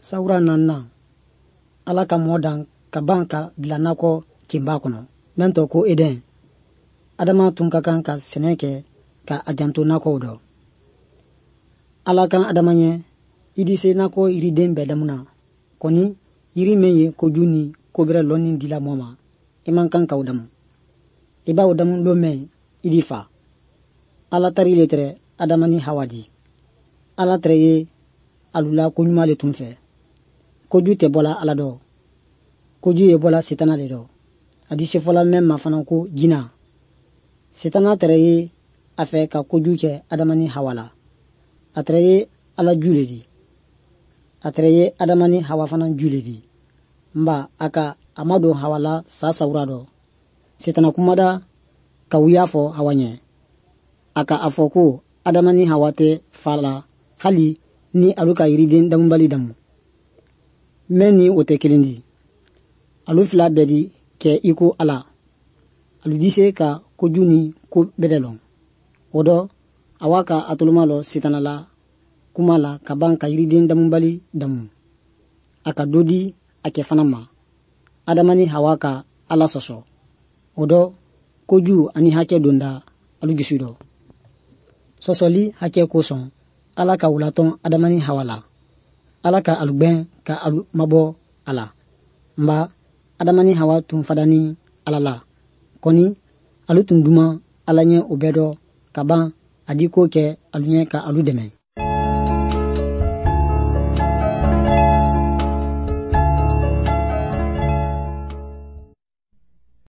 Sawura nanna ala ka modan ka ban ka bila nakɔ kinba kɔnɔ min tɔ ko Eden. Adama tun ka kan ka sɛnɛ kɛ ka a janto nakɔw dɔ. Ala kan adama ɲɛ i di se nakɔ yiriden bɛɛ damu na kɔni yiri min ye koju ni kobɛrɛ lɔnni dila mɔɔ ma i man kan ka o damu. I b'a o damu lo mɛn i di fa. Ala tari le tɛrɛ adama ni Hawa di. Ala tɛrɛ ye alula koɲuman le tun fɛ. Koju tɛ bɔla ala dɔ. Koju ye bɔla Sitana le dɔ. A di sefɔla mɛn ma fana ko jina. Sitana tɛrɛ ye a fɛ ka koju kɛ adama ni Hawa la. A tɛrɛ ye ala ju le di. A tɛrɛ ye adama ni Hawa fana ju le di. Nba a ka a ma don Hawa la sa sawura dɔ. Sitana kumada ka u y'a fɔ Hawa ɲɛ. A ka a fɔ ko adama ni Hawa tɛ fa la hali ni alu ka yiriden damubali damu. Mɛ ni o tɛ kelen di. Alu fila bɛɛ di kɛ i ko Ala. Alu di se ka koju ni ko bɛrɛ lɔn. O dɔ awa ka atoloma lɔ Sitana la kuma la ka ban ka yiriden damubali damu. A ka dɔ di a kɛ fana ma. Adama ni Hawa ka Ala sɔsɔ. O dɔ koju ani hakɛ donda alu dusu dɔ. Sɔsɔli hakɛ kosɔn Ala ka wulatɔn adama ni Hawa la. Ala ka alu gbɛn ka alu mabɔ a la. Nba adama ni Hawa tun fadani Ala la. Kɔni alu tun duman Ala ɲɛ o bɛɛ dɔ ka ban a di ko kɛ alu ɲɛ ka alu dɛmɛ.